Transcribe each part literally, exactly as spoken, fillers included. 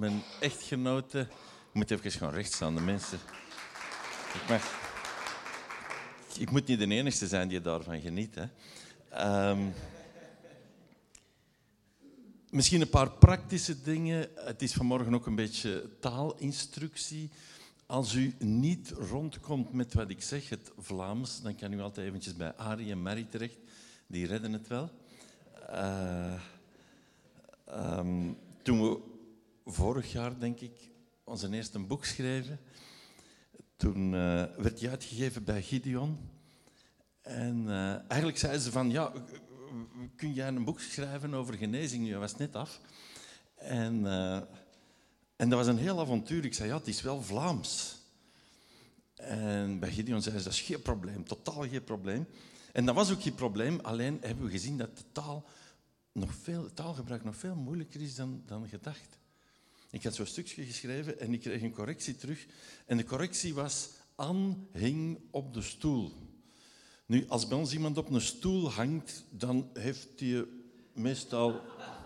mijn echtgenote... Ik moet even gaan rechtstaan, de mensen... Ik, mag... ik moet niet de enige zijn die daarvan geniet. Hè. Um... Misschien een paar praktische dingen. Het is vanmorgen ook een beetje taalinstructie. Als u niet rondkomt met wat ik zeg, het Vlaams, dan kan u altijd eventjes bij Arie en Marie terecht. Die redden het wel. Uh, um, toen we vorig jaar, denk ik, onze eerste boek schreven, toen uh, werd die uitgegeven bij Gideon. En uh, eigenlijk zeiden ze van, ja, kun jij een boek schrijven over genezing? Nu, dat was net af. En, uh, en dat was een heel avontuur. Ik zei, ja, het is wel Vlaams. En bij Gideon zeiden ze, dat is geen probleem, totaal geen probleem. En dat was ook geen probleem, alleen hebben we gezien dat de taal nog veel, het taalgebruik nog veel moeilijker is dan, dan gedacht. Ik had zo'n stukje geschreven en ik kreeg een correctie terug. En de correctie was, Anne hing op de stoel. Nu, als bij ons iemand op een stoel hangt, dan heeft hij meestal...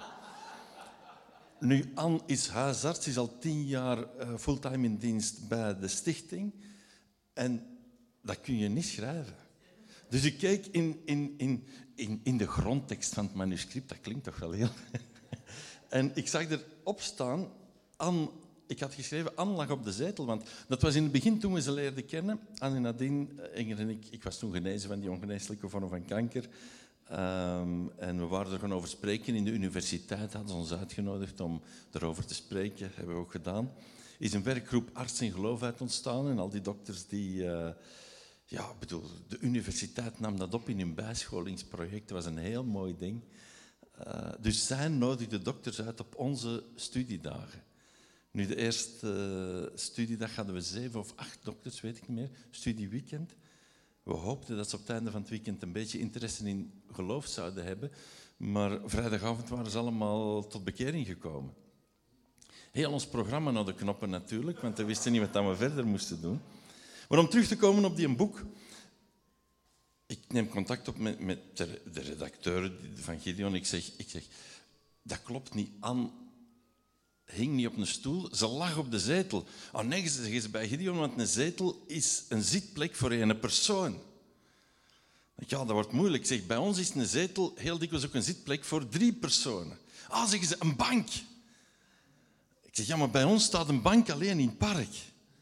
Nu, Anne is huisarts, is al tien jaar uh, fulltime in dienst bij de stichting. En dat kun je niet schrijven. Dus ik keek in, in, in, in, in de grondtekst van het manuscript, dat klinkt toch wel heel... En ik zag erop staan, Anne... Ik had geschreven, Anne lag op de zetel, want dat was in het begin toen we ze leerden kennen. Anne en Nadine, Inger en ik, ik was toen genezen van die ongeneeslijke vorm van kanker. Um, en we waren er gewoon over spreken. In de universiteit hadden ze ons uitgenodigd om erover te spreken. Dat hebben we ook gedaan. Er is een werkgroep Arts en Geloof uit ontstaan. En al die dokters die... Uh, ja, bedoel, de universiteit nam dat op in hun bijscholingsproject. Dat was een heel mooi ding. Uh, dus zij nodigde dokters uit op onze studiedagen. Nu, de eerste uh, studiedag hadden we zeven of acht dokters, weet ik niet meer, studieweekend. We hoopten dat ze op het einde van het weekend een beetje interesse in geloof zouden hebben, maar vrijdagavond waren ze allemaal tot bekering gekomen. Heel ons programma naar de knoppen natuurlijk, want we wisten niet wat we verder moesten doen. Maar om terug te komen op die boek, ik neem contact op met, met de, de redacteur van Gideon. Ik zeg, ik zeg, dat klopt niet aan. Hing niet op een stoel, ze lag op de zetel. Oh nee, zeggen ze bij Gideon, want een zetel is een zitplek voor één persoon. Ja, dat wordt moeilijk. Ik zeg, bij ons is een zetel heel dikwijls ook een zitplek voor drie personen. Ah, zeggen ze, een bank. Ik zeg, ja, maar bij ons staat een bank alleen in het park.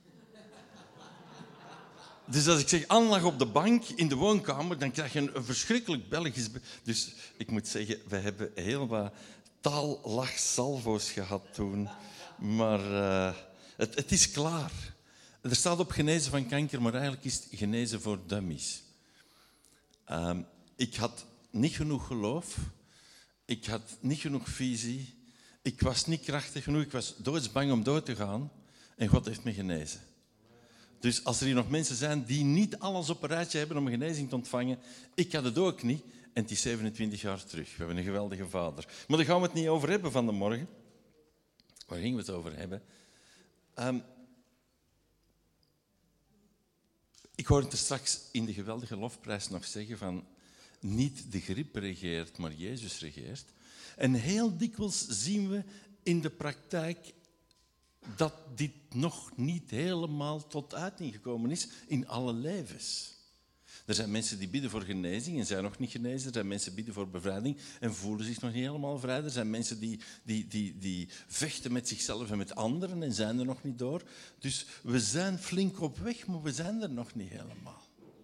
Dus als ik zeg, Anne lag op de bank in de woonkamer, dan krijg je een, een verschrikkelijk Belgisch... Be- dus ik moet zeggen, we hebben heel wat... taallachsalvo's gehad toen. Maar uh, het, het is klaar. Er staat op genezen van kanker, maar eigenlijk is het genezen voor dummies. Um, ik had niet genoeg geloof. Ik had niet genoeg visie. Ik was niet krachtig genoeg. Ik was doodsbang om dood te gaan. En God heeft me genezen. Dus als er hier nog mensen zijn die niet alles op een rijtje hebben om een genezing te ontvangen, ik had het ook niet. En het is zevenentwintig jaar terug. We hebben een geweldige vader. Maar daar gaan we het niet over hebben van de morgen. Waar gingen we het over hebben? Um, ik hoorde het straks in de geweldige lofprijs nog zeggen van niet de griep regeert, maar Jezus regeert. En heel dikwijls zien we in de praktijk dat dit nog niet helemaal tot uiting gekomen is in alle levens. Er zijn mensen die bidden voor genezing en zijn nog niet genezen. Er zijn mensen die bidden voor bevrijding en voelen zich nog niet helemaal vrij. Er zijn mensen die, die, die, die vechten met zichzelf en met anderen en zijn er nog niet door. Dus we zijn flink op weg, maar we zijn er nog niet helemaal.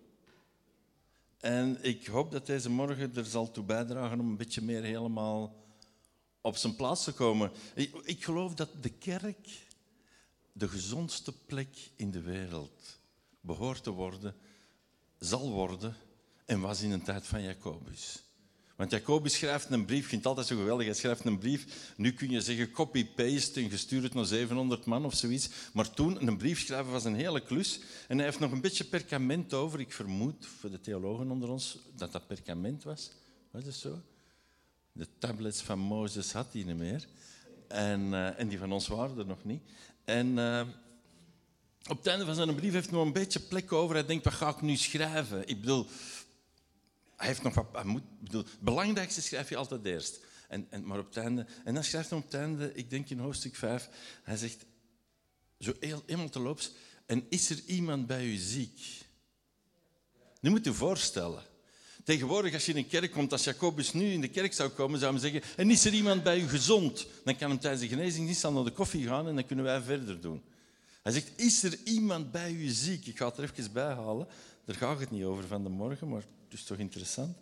En ik hoop dat deze morgen er zal toe bijdragen om een beetje meer helemaal op zijn plaats te komen. Ik, ik geloof dat de kerk de gezondste plek in de wereld behoort te worden, zal worden en was in een tijd van Jacobus. Want Jacobus schrijft een brief, ik vind het altijd zo geweldig, hij schrijft een brief, nu kun je zeggen copy-paste en gestuurd het naar zevenhonderd man of zoiets, maar toen, een brief schrijven was een hele klus en hij heeft nog een beetje perkament over. Ik vermoed, voor de theologen onder ons, dat dat perkament was. Was het zo? De tablets van Mozes had hij niet meer en, uh, en die van ons waren er nog niet. En... Uh, Op het einde van zijn brief heeft hij nog een beetje plek over. Hij denkt, wat ga ik nu schrijven? Ik bedoel, hij heeft nog wat... Hij moet, bedoel, het belangrijkste schrijf je altijd eerst. En, en, maar op het einde, en dan schrijft hij op het einde, ik denk in hoofdstuk vijf, hij zegt, zo heel, helemaal te loops, en is er iemand bij u ziek? Nu moet je je voorstellen. Tegenwoordig, als je in een kerk komt, als Jacobus nu in de kerk zou komen, zou hij zeggen, en is er iemand bij u gezond? Dan kan hem tijdens de genezingsdienst al naar de koffie gaan en dan kunnen wij verder doen. Hij zegt, is er iemand bij u ziek? Ik ga het er even bij halen. Daar gaat het niet over van de morgen, maar het is toch interessant.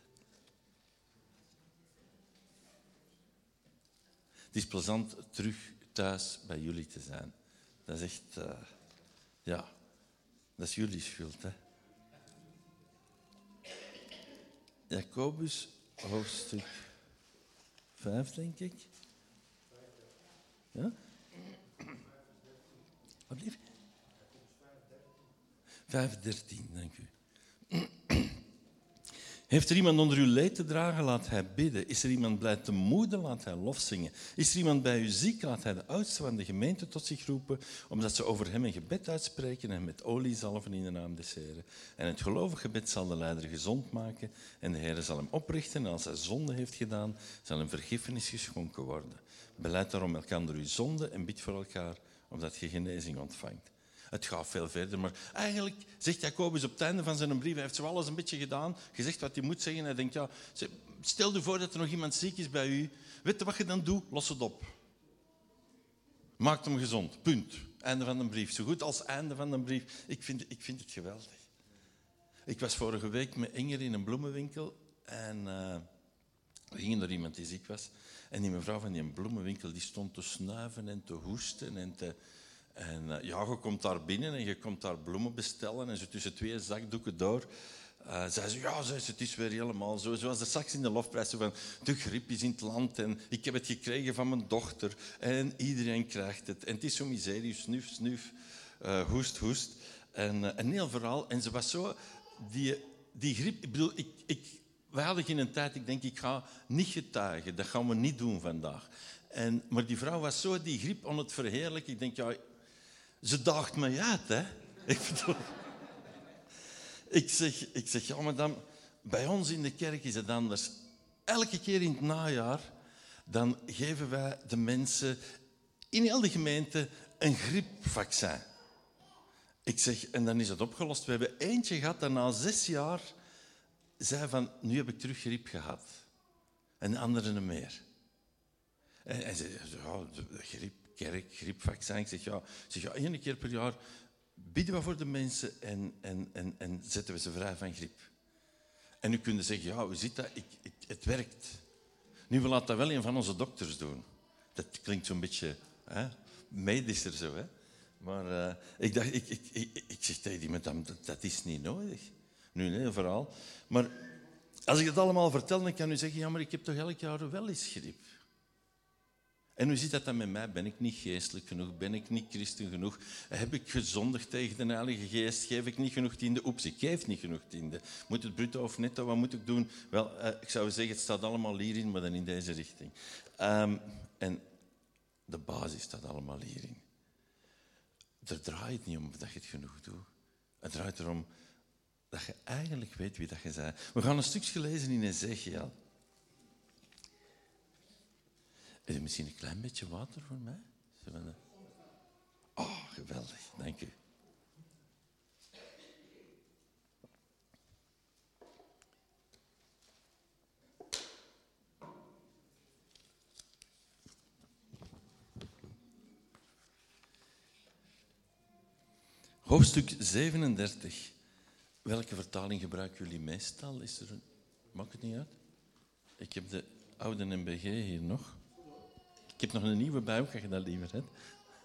Het is plezant terug thuis bij jullie te zijn. Dat is echt, uh, ja, dat is jullie schuld, hè. Jacobus, hoofdstuk vijf, denk ik. Ja? Wat lief? vijf dertien, dank u. Heeft er iemand onder uw leed te dragen, laat hij bidden. Is er iemand blij te moede, laat hij lof zingen. Is er iemand bij u ziek, laat hij de oudste van de gemeente tot zich roepen, omdat ze over hem een gebed uitspreken en met olie zalven in de naam des Heren. En het gelovig gebed zal de leider gezond maken en de Heer zal hem oprichten en als hij zonde heeft gedaan, zal hem vergiffenis geschonken worden. Beleid daarom elkander uw zonde en bid voor elkaar, opdat je genezing ontvangt. Het gaat veel verder, maar eigenlijk zegt Jacobus op het einde van zijn brief, hij heeft zo alles een beetje gedaan, gezegd wat hij moet zeggen. Hij denkt, ja, stel je voor dat er nog iemand ziek is bij u. Weet je wat je dan doet? Los het op. Maak hem gezond. Punt. Einde van de brief. Zo goed als einde van de brief. Ik vind, ik vind het geweldig. Ik was vorige week met Inger in een bloemenwinkel en uh, we gingen naar iemand die ziek was. En die mevrouw van die bloemenwinkel die stond te snuiven en te hoesten en te... En uh, ja, je komt daar binnen en je komt daar bloemen bestellen en zo tussen twee zakdoeken door. Uh, zei ze, ja, zei ze, het is weer helemaal zo. Zoals de straks in de lofprijs, zo van, de griep is in het land en ik heb het gekregen van mijn dochter en iedereen krijgt het. En het is zo miserie, snuf, snuf, uh, hoest, hoest. En uh, een heel verhaal. En ze was zo, die, die griep, ik bedoel, ik, ik, wij hadden geen tijd, ik denk, ik ga niet getuigen, dat gaan we niet doen vandaag. En, maar die vrouw was zo die griep aan het verheerlijken, ik denk, ja... Ze daagt mij uit, hè. Ik bedoel... Ik zeg, ik zeg, ja, madame, bij ons in de kerk is het anders. Elke keer in het najaar, dan geven wij de mensen in heel de gemeente een griepvaccin. Ik zeg, en dan is het opgelost. We hebben eentje gehad dat na zes jaar zei van, nu heb ik terug griep gehad. En de anderen meer. En, en ze zei, ja, de griep. Kerk, griepvaccin. Ik zeg, ja, ik zeg, ja, één keer per jaar bidden we voor de mensen en, en, en, en zetten we ze vrij van griep. En u kunt zeggen, ja, hoe zit dat? Ik, ik, het werkt. Nu, we laten dat wel een van onze dokters doen. Dat klinkt zo'n beetje hè, medischer zo, hè. Maar uh, ik dacht, ik, ik, ik, ik zeg tegen die madame, dat, dat is niet nodig. Nu, nee, vooral. Maar als ik het allemaal vertel, dan kan u zeggen, ja, maar ik heb toch elk jaar wel eens griep. En hoe zit dat dan met mij? Ben ik niet geestelijk genoeg? Ben ik niet christen genoeg? Heb ik gezondigd tegen de Heilige Geest? Geef ik niet genoeg tiende? Oeps, ik geef niet genoeg tiende. Moet het bruto of netto? Wat moet ik doen? Wel, uh, ik zou zeggen, het staat allemaal hierin, maar dan in deze richting. Um, en de basis staat allemaal hierin. Er draait het niet om dat je het genoeg doet. Het draait erom dat je eigenlijk weet wie dat je bent. We gaan een stukje lezen in Ezechiel. Is er misschien een klein beetje water voor mij? Oh, geweldig. Dank u. Hoofdstuk zevenendertig. Welke vertaling gebruiken jullie meestal? Is er een... Maakt het niet uit? Ik heb de oude N B G hier nog. Ik heb nog een nieuwe bij, ook als je dat liever hebt.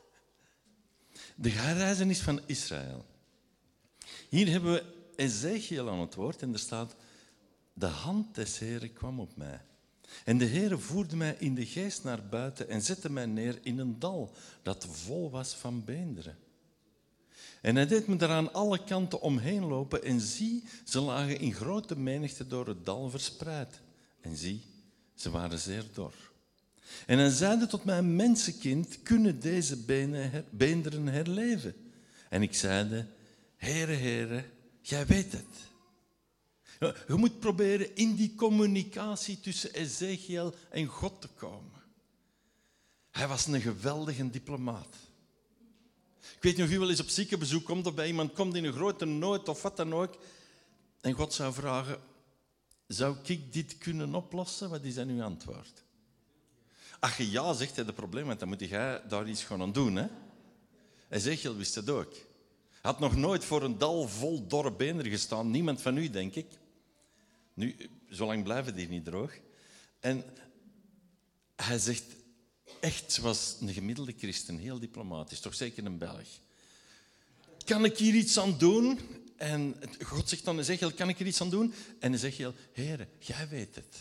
De herreizenis van Israël. Hier hebben we Ezechiel aan het woord en er staat... De hand des Heeren kwam op mij. En de Heere voerde mij in de geest naar buiten en zette mij neer in een dal dat vol was van beenderen. En hij deed me daar aan alle kanten omheen lopen en zie, ze lagen in grote menigte door het dal verspreid. En zie, ze waren zeer dor. En hij zeide tot mij, mensenkind, kunnen deze benen, beenderen herleven? En ik zeide, Heere, Heere, jij weet het. Je moet proberen in die communicatie tussen Ezechiël en God te komen. Hij was een geweldige diplomaat. Ik weet niet of u wel eens op ziekenbezoek komt of bij iemand komt in een grote nood of wat dan ook. En God zou vragen, zou ik dit kunnen oplossen? Wat is dan uw antwoord? Als je ja zegt, heb je een probleem, want dan moet jij daar iets gaan aan doen. Hè? Ezechiël wist het ook. Hij had nog nooit voor een dal vol dorre beenderen gestaan. Niemand van u, denk ik. Nu, zo lang blijven die niet droog. En hij zegt, echt zoals een gemiddelde christen, heel diplomatisch, toch zeker een Belg. Kan ik hier iets aan doen? En God zegt dan Ezechiël, kan ik er iets aan doen? En Ezechiël, Heere, jij weet het.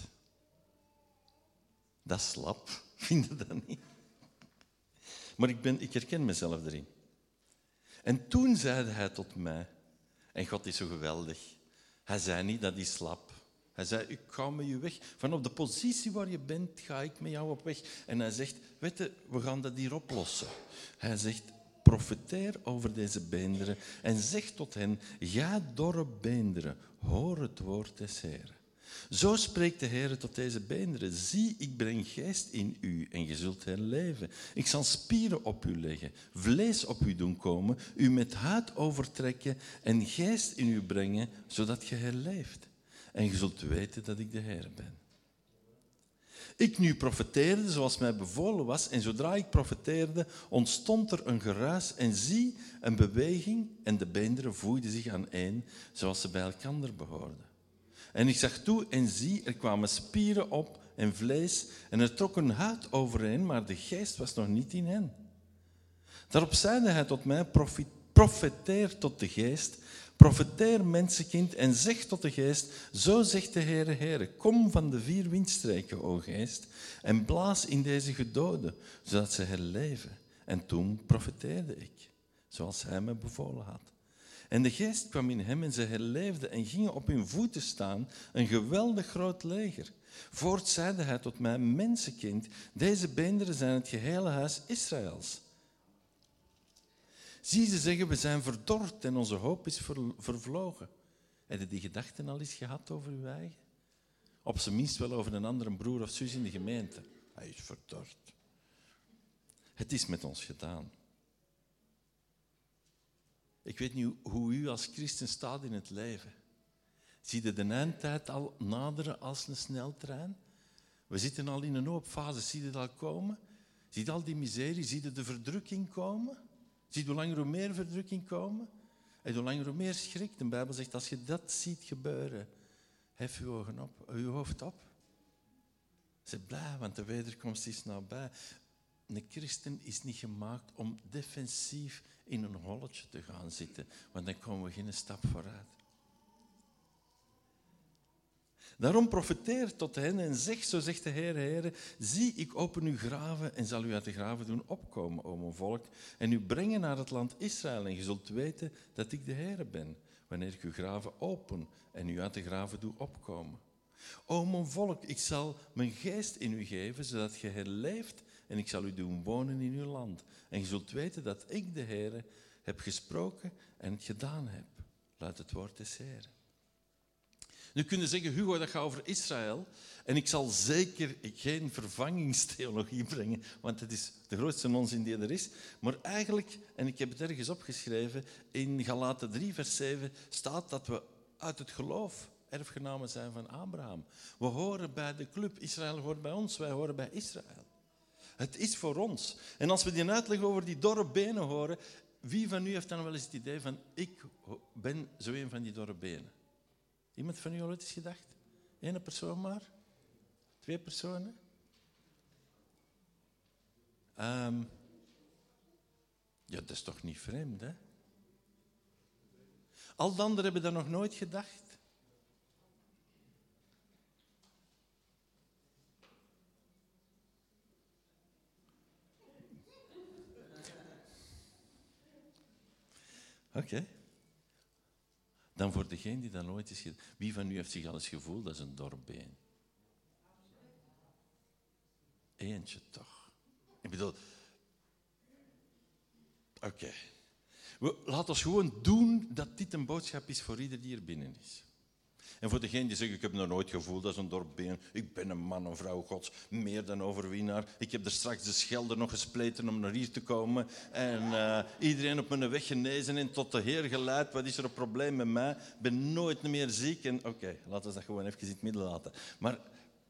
Dat is slap, vind je dat niet? Maar ik, ben, ik herken mezelf erin. En toen zei hij tot mij, en God is zo geweldig, hij zei niet, dat is slap. Hij zei, ik ga met je weg. Van op de positie waar je bent, ga ik met jou op weg. En hij zegt, weet je, we gaan dat hier oplossen. Hij zegt, profeteer over deze beenderen en zeg tot hen, ga dorre beenderen, hoor het woord des Heeren. Zo spreekt de Heer tot deze beenderen. Zie, ik breng geest in u en je zult herleven. Ik zal spieren op u leggen, vlees op u doen komen, u met huid overtrekken en geest in u brengen, zodat je herleeft. En je zult weten dat ik de Heer ben. Ik nu profeteerde zoals mij bevolen was en zodra ik profeteerde ontstond er een geruis en zie een beweging en de beenderen voegden zich aan één zoals ze bij elkaar behoorden. En ik zag toe en zie, er kwamen spieren op en vlees en er trok een huid overeen, maar de geest was nog niet in hen. Daarop zeide hij tot mij, profeteer tot de geest, profeteer mensenkind en zeg tot de geest, zo zegt de Heere, Heere, kom van de vier windstreken, o geest, en blaas in deze gedoden, zodat ze herleven. En toen profeteerde ik, zoals hij me bevolen had. En de geest kwam in hem en ze herleefden en gingen op hun voeten staan, een geweldig groot leger. Voorts zeide hij tot mij, mensenkind, deze beenderen zijn het gehele huis Israëls. Zie, ze zeggen, we zijn verdord en onze hoop is vervlogen. Heb je die gedachten al eens gehad over uw eigen? Op zijn minst wel over een andere broer of zus in de gemeente. Hij is verdord. Het is met ons gedaan. Ik weet niet hoe u als christen staat in het leven. Zie je de eindtijd al naderen als een sneltrein? We zitten al in een hoop fases. Zie je het al komen? Zie je al die miserie? Zie je de verdrukking komen? Zie je hoe langer hoe meer verdrukking komen? En hoe langer hoe meer schrik. De Bijbel zegt, als je dat ziet gebeuren, hef je ogen op, je hoofd op. Zeg blij, want de wederkomst is nabij. Een christen is niet gemaakt om defensief in een holletje te gaan zitten, want dan komen we geen stap vooruit. Daarom profeteer tot hen en zeg, zo zegt de Heer, Heere, zie, ik open uw graven en zal u uit de graven doen opkomen, o mijn volk, en u brengen naar het land Israël. En je zult weten dat ik de Heer ben, wanneer ik uw graven open en u uit de graven doe opkomen. O mijn volk, ik zal mijn geest in u geven, zodat je herleeft en ik zal u doen wonen in uw land. En je zult weten dat ik, de Heer, heb gesproken en het gedaan heb. Luidt het woord des Heeren. Nu kun je zeggen, Hugo, dat gaat over Israël. En ik zal zeker geen vervangingstheologie brengen, want het is de grootste onzin die er is. Maar eigenlijk, en ik heb het ergens opgeschreven, in Galaten drie, vers zeven staat dat we uit het geloof erfgenamen zijn van Abraham. We horen bij de club. Israël hoort bij ons, wij horen bij Israël. Het is voor ons. En als we die uitleg over die dorre benen horen, wie van u heeft dan wel eens het idee van, ik ben zo een van die dorre benen? Iemand van u al ooit eens gedacht? Eén persoon maar? Twee personen? Um, ja, dat is toch niet vreemd, hè? Al de anderen hebben dat nog nooit gedacht. Oké. Okay. Dan voor degene die dat nooit is... Wie van u heeft zich al eens gevoeld, dat is een dorbeen? Eentje toch. Ik bedoel... Oké. Okay. Laten we gewoon doen dat dit een boodschap is voor ieder die er binnen is. En voor degenen die zeggen, ik heb nog nooit gevoeld als een dorpbeen. Ik ben een man, een vrouw gods, meer dan overwinnaar. Ik heb er straks de Schelde nog gespleten om naar hier te komen. En uh, iedereen op mijn weg genezen en tot de Heer geleid. Wat is er een probleem met mij? Ik ben nooit meer ziek. En oké, okay, laten we dat gewoon even in het midden laten. Maar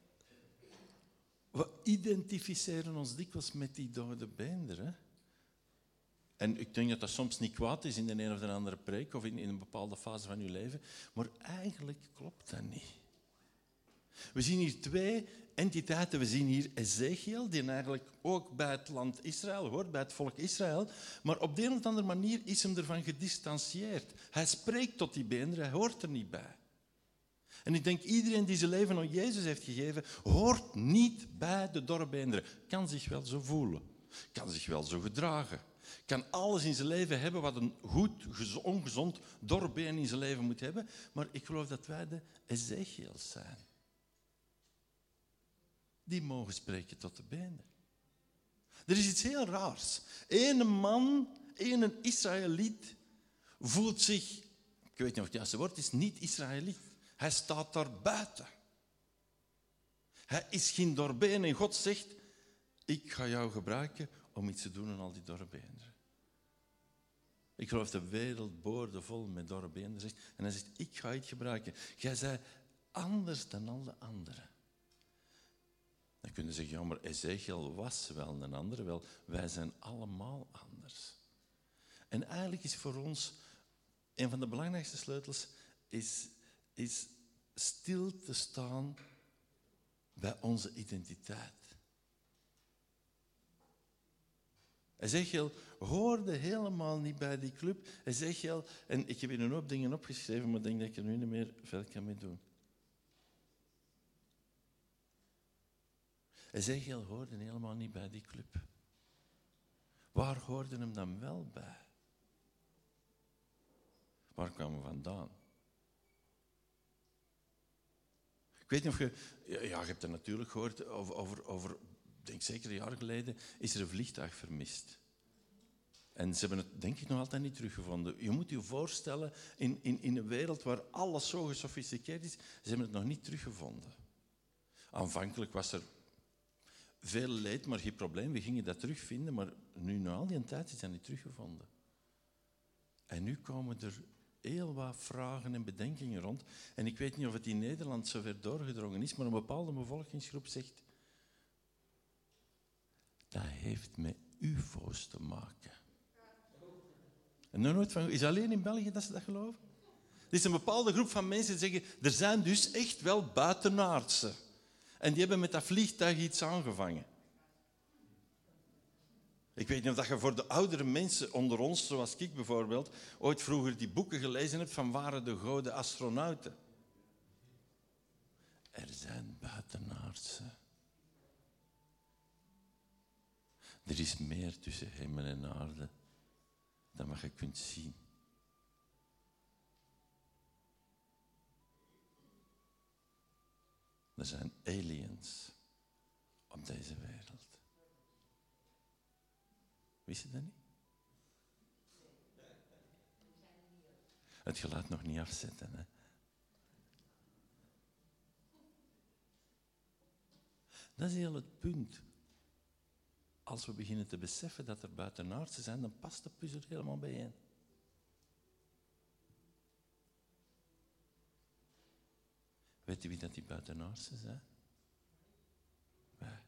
we identificeren ons dikwijls met die dode beenderen. En ik denk dat dat soms niet kwaad is in de een of de andere preek of in, in een bepaalde fase van je leven. Maar eigenlijk klopt dat niet. We zien hier twee entiteiten. We zien hier Ezechiel, die eigenlijk ook bij het land Israël hoort, bij het volk Israël. Maar op de een of andere manier is hem ervan gedistanceerd. Hij spreekt tot die beenderen, hij hoort er niet bij. En ik denk, iedereen die zijn leven aan Jezus heeft gegeven, hoort niet bij de dorre beenderen. Kan zich wel zo voelen, kan zich wel zo gedragen. Kan alles in zijn leven hebben wat een goed, ongezond dorbeen in zijn leven moet hebben. Maar ik geloof dat wij de Ezechiels zijn. Die mogen spreken tot de benen. Er is iets heel raars. Eén man, één Israëliet, voelt zich, ik weet niet of het juiste woord is, niet Israëliet. Hij staat daar buiten. Hij is geen dorbeen en God zegt, ik ga jou gebruiken om iets te doen aan al die dorre beenderen. Ik geloof de wereld boordevol met dorre beenderen zegt. En hij zegt, ik ga het gebruiken. Jij bent anders dan al de anderen. Dan kunnen ze zeggen, ja, maar Ezechiel was wel een andere. Wel, wij zijn allemaal anders. En eigenlijk is voor ons een van de belangrijkste sleutels is, is stil te staan bij onze identiteit. Ezechiel hoorde helemaal niet bij die club. Ezechiel, en ik heb hier een hoop dingen opgeschreven, maar ik denk dat ik er nu niet meer veel kan mee doen. Ezechiel hoorde helemaal niet bij die club. Waar hoorde hem dan wel bij? Waar kwamen we vandaan? Ik weet niet of je... Ja, je hebt het natuurlijk gehoord over... over, over ik denk zeker een jaar geleden is er een vliegtuig vermist. En ze hebben het denk ik nog altijd niet teruggevonden. Je moet je voorstellen, in, in, in een wereld waar alles zo gesofisticeerd is, ze hebben het nog niet teruggevonden. Aanvankelijk was er veel leed, maar geen probleem. We gingen dat terugvinden, maar nu na al die tijd is dat niet teruggevonden. En nu komen er heel wat vragen en bedenkingen rond. En ik weet niet of het in Nederland zo ver doorgedrongen is, maar een bepaalde bevolkingsgroep zegt, dat heeft met U F O's te maken. En nog nooit van, is het alleen in België dat ze dat geloven? Er is een bepaalde groep van mensen die zeggen, er zijn dus echt wel buitenaardsen. En die hebben met dat vliegtuig iets aangevangen. Ik weet niet of je voor de oudere mensen onder ons, zoals ik bijvoorbeeld, ooit vroeger die boeken gelezen hebt van Waren de goden astronauten. Er zijn buitenaardsen. Er is meer tussen hemel en aarde dan wat je kunt zien. Er zijn aliens op deze wereld. Wist je dat niet? Het geluid nog niet afzetten, hè? Dat is heel het punt. Als we beginnen te beseffen dat er buitenaardsen zijn, dan past de puzzel helemaal bijeen. Weet je wie dat die buitenaardsen zijn? Wij.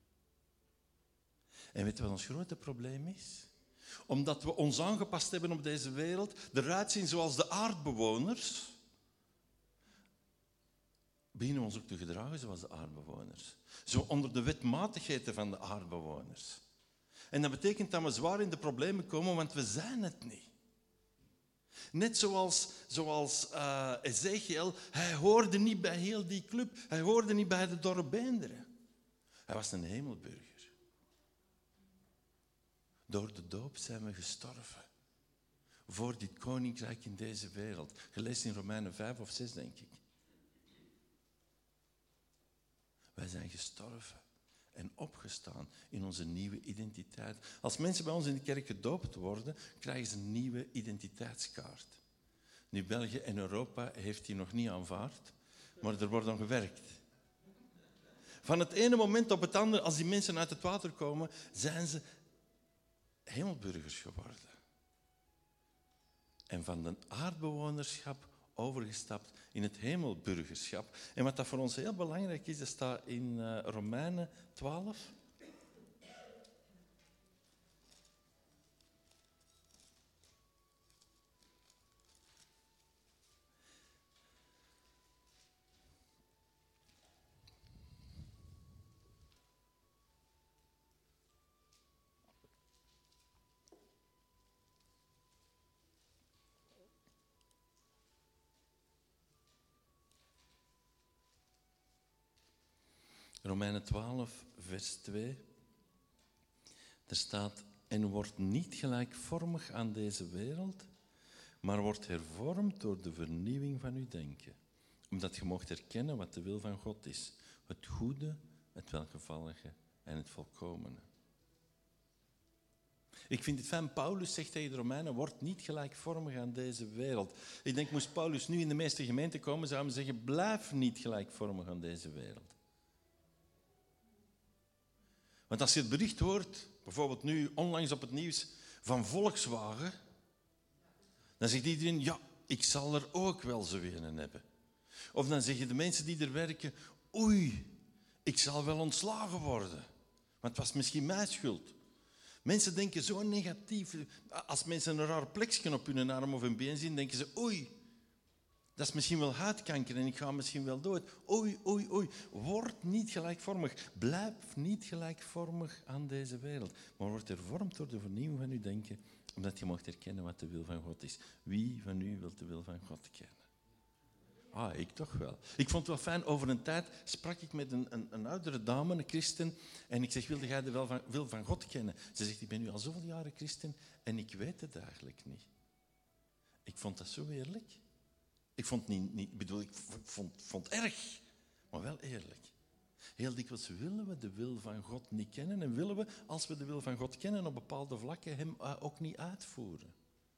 En weet je wat ons grote probleem is? Omdat we ons aangepast hebben op deze wereld, eruit zien zoals de aardbewoners, beginnen we ons ook te gedragen zoals de aardbewoners. Zo onder de wetmatigheden van de aardbewoners. En dat betekent dat we zwaar in de problemen komen, want we zijn het niet. Net zoals, zoals uh, Ezechiel, hij hoorde niet bij heel die club. Hij hoorde niet bij de dorre beenderen. Hij was een hemelburger. Door de doop zijn we gestorven. Voor dit koninkrijk in deze wereld. Gelezen in Romeinen vijf of zes, denk ik. Wij zijn gestorven en opgestaan in onze nieuwe identiteit. Als mensen bij ons in de kerk gedoopt worden, krijgen ze een nieuwe identiteitskaart. Nu, België en Europa heeft die nog niet aanvaard. Maar er wordt aan gewerkt. Van het ene moment op het andere, als die mensen uit het water komen, zijn ze hemelburgers geworden. En van de aardbewonerschap overgestapt in het hemelburgerschap. En wat dat voor ons heel belangrijk is, dat staat in uh, Romeinen twaalf. Romeinen twaalf, vers twee. Er staat, en wordt niet gelijkvormig aan deze wereld, maar wordt hervormd door de vernieuwing van uw denken. Omdat je mocht herkennen wat de wil van God is. Het goede, het welgevallige en het volkomene. Ik vind het fijn, Paulus zegt tegen de Romeinen, word niet gelijkvormig aan deze wereld. Ik denk, moest Paulus nu in de meeste gemeenten komen, zou hij zeggen, blijf niet gelijkvormig aan deze wereld. Want als je het bericht hoort, bijvoorbeeld nu onlangs op het nieuws, van Volkswagen, dan zegt iedereen, ja, ik zal er ook wel zo een hebben. Of dan zeggen de mensen die er werken, oei, ik zal wel ontslagen worden. Want het was misschien mijn schuld. Mensen denken zo negatief. Als mensen een raar plekje op hun arm of hun been zien, denken ze, oei, dat is misschien wel huidkanker en ik ga misschien wel dood. Oei, oei, oei. Word niet gelijkvormig. Blijf niet gelijkvormig aan deze wereld. Maar word hervormd door de vernieuwing van uw denken, omdat je mag herkennen wat de wil van God is. Wie van u wil de wil van God kennen? Ah, ik toch wel. Ik vond het wel fijn. Over een tijd sprak ik met een, een, een oudere dame, een christen. En ik zeg, wilde jij de wil van, wil van God kennen? Ze zegt, ik ben nu al zoveel jaren christen en ik weet het eigenlijk niet. Ik vond dat zo eerlijk. Ik vond het niet, niet bedoel, ik vond, vond het erg, maar wel eerlijk. Heel dikwijls willen we de wil van God niet kennen en willen we, als we de wil van God kennen, op bepaalde vlakken hem ook niet uitvoeren.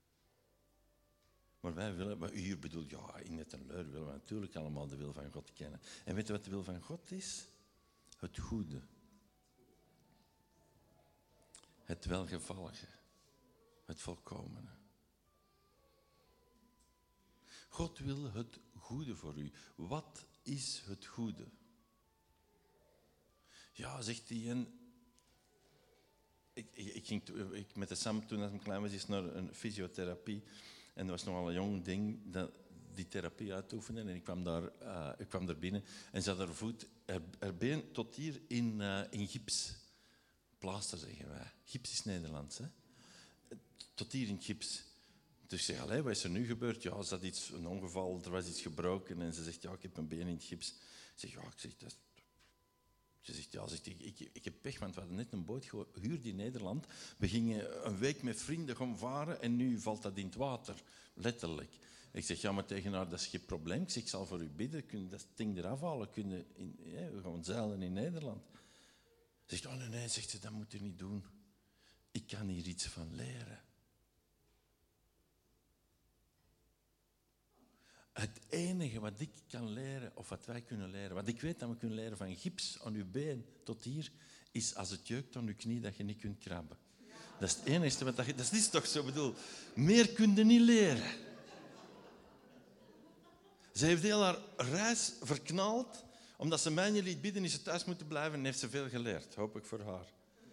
Maar wij willen, maar hier bedoel, ja, in het en leur willen we natuurlijk allemaal de wil van God kennen. En weet je wat de wil van God is? Het goede. Het welgevallige. Het volkomene. God wil het goede voor u. Wat is het goede? Ja, zegt hij. En ik, ik, ik ging ik, met de Sam toen als ik klein was, is naar een fysiotherapie. En dat was nogal een jong ding dat die therapie uitoefende. En ik kwam daar, uh, ik kwam daar binnen en ze had haar voet, haar, haar been tot hier in, uh, in gips. Plaaster zeggen wij. Gips is Nederlands, hè? Tot hier in gips. Dus ik zeg, allee, wat is er nu gebeurd? Ja, is dat iets, een ongeval, er was iets gebroken. En ze zegt, ja, ik heb mijn been in het gips. Ik zeg, ja, ik zeg, dat... Ze zegt, ja, zegt, ik, ik, ik heb pech, want we hadden net een boot gehuurd in Nederland. We gingen een week met vrienden gaan varen en nu valt dat in het water, letterlijk. Ik zeg, ja, maar tegen haar, dat is geen probleem. Ik zeg, ik zal voor u bidden, kun dat ding eraf halen, kunnen in, ja, we gaan zeilen in Nederland. Ze zegt, oh nee, nee, zegt ze, dat moet u niet doen. Ik kan hier iets van leren. Het enige wat ik kan leren, of wat wij kunnen leren, wat ik weet dat we kunnen leren van gips aan uw been tot hier, is als het jeukt aan uw knie dat je niet kunt krabben. Dat is het enige wat je... Dat is toch zo, bedoel. Meer kun je niet leren. Ze heeft heel haar reis verknald, omdat ze mij niet liet bidden, is ze thuis moeten blijven en heeft ze veel geleerd. Hoop ik voor haar.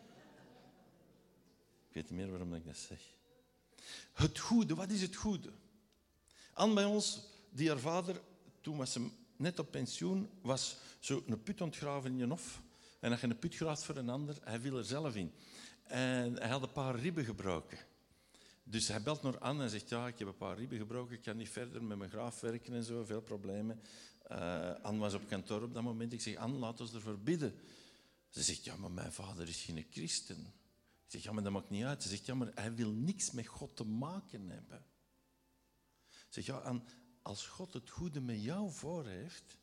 Ik weet niet meer waarom ik dat zeg. Het goede, wat is het goede? Anne bij ons... Die haar vader, toen was ze net op pensioen, was zo een put ontgraven in je hof. En als je een put graaft voor een ander, hij viel er zelf in. En hij had een paar ribben gebroken. Dus hij belt naar Anne en zegt, ja, ik heb een paar ribben gebroken, ik kan niet verder met mijn graaf werken en zo, veel problemen. Uh, Anne was op kantoor op dat moment. Ik zeg, Anne, laat ons ervoor bidden. Ze zegt, ja, maar mijn vader is geen christen. Ik zeg, ja, maar dat maakt niet uit. Ze zegt, ja, maar hij wil niks met God te maken hebben. Ik zeg, ja, Anne... Als God het goede met jou voor heeft,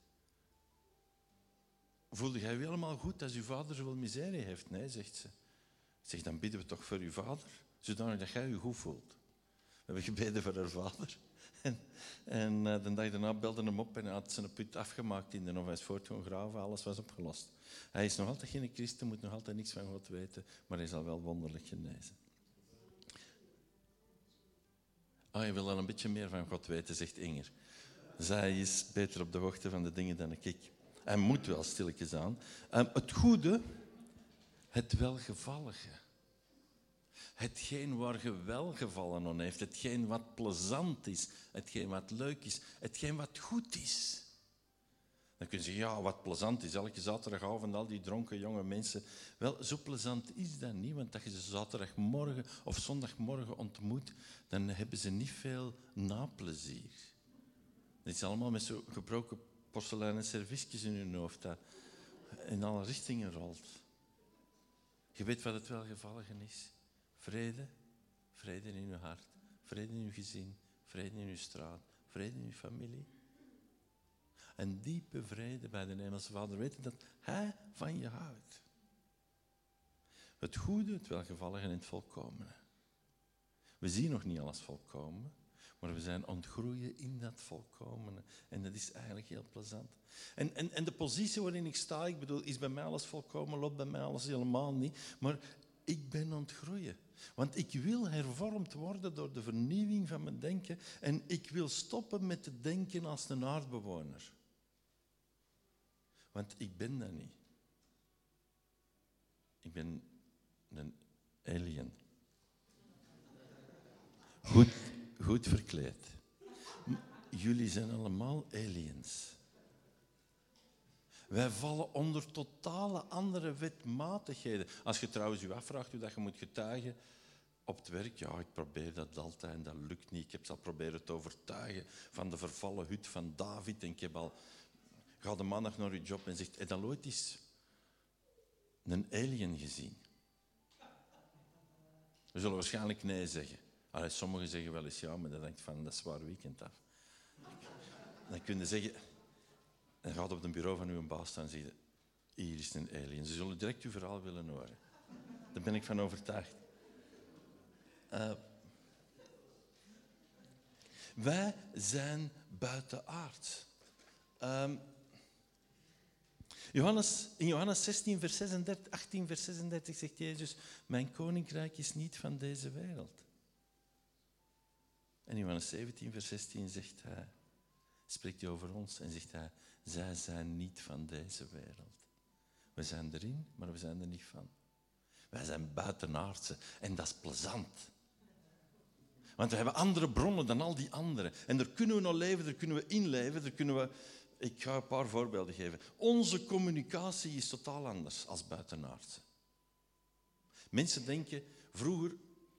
voelde jij je helemaal goed als uw vader zoveel miserie heeft? Nee, zegt ze. Ik zeg, dan bidden we toch voor uw vader, zodanig dat jij je goed voelt. We hebben gebeden voor haar vader. En, en uh, de dag daarna belde hem op en hij had zijn put afgemaakt in de of hij is voort gaan graven, alles was opgelost. Hij is nog altijd geen christen, moet nog altijd niks van God weten, maar hij zal wel wonderlijk genezen. Ah, je wil dan een beetje meer van God weten, zegt Inger. Zij is beter op de hoogte van de dingen dan ik. Hij moet wel stilletjes aan. Um, het goede, het welgevallige. Hetgeen waar je welgevallen aan heeft, hetgeen wat plezant is, hetgeen wat leuk is, hetgeen wat goed is. Dan kun je zeggen, ja, wat plezant is, elke zaterdagavond al die dronken jonge mensen. Wel, zo plezant is dat niet, want als je ze zaterdagmorgen of zondagmorgen ontmoet, dan hebben ze niet veel naplezier. Het is allemaal met zo'n gebroken porseleinen serviesjes in hun hoofd dat in alle richtingen rolt. Je weet wat het welgevallige is. Vrede, vrede in uw hart, vrede in uw gezin, vrede in uw straat, vrede in uw familie. Een diepe vrede bij de Hemelse Vader, weten dat Hij van je houdt. Het goede, het welgevallige en het volkomene. We zien nog niet alles volkomen, maar we zijn ontgroeien in dat volkomene. En dat is eigenlijk heel plezant. En, en, en de positie waarin ik sta, ik bedoel, is bij mij alles volkomen, loopt bij mij alles helemaal niet. Maar ik ben ontgroeien. Want ik wil hervormd worden door de vernieuwing van mijn denken. En ik wil stoppen met te denken als een aardbewoner. Want ik ben dat niet. Ik ben een alien. Goed, goed verkleed. Jullie zijn allemaal aliens. Wij vallen onder totale andere wetmatigheden. Als je trouwens je afvraagt hoe dat je moet getuigen op het werk, ja, ik probeer dat altijd en dat lukt niet. Ik heb ze al proberen te overtuigen van de vervallen hut van David. En ik heb al... Ga de maandag naar je job en zegt, heb je al ooit eens een alien gezien? We zullen waarschijnlijk nee zeggen. Allee, sommigen zeggen wel eens ja, maar dat hangt van dat zwaar weekend af. Dan kun je zeggen... En gaat op het bureau van uw baas staan en zeggen, hier is een alien. Ze zullen direct uw verhaal willen horen. Daar ben ik van overtuigd. Uh, wij zijn buitenaards. Um, Johannes, in Johannes zestien, vers zesendertig, achttien, vers zesendertig zegt Jezus, mijn koninkrijk is niet van deze wereld. En in Johannes zeventien, vers zestien zegt hij, spreekt hij over ons en zegt hij, zij zijn niet van deze wereld. We zijn erin, maar we zijn er niet van. Wij zijn buitenaardse en dat is plezant. Want we hebben andere bronnen dan al die anderen. En daar kunnen we nog leven, daar kunnen we in leven, daar kunnen we... Ik ga een paar voorbeelden geven. Onze communicatie is totaal anders als buitenaardse. Mensen denken, vroeger...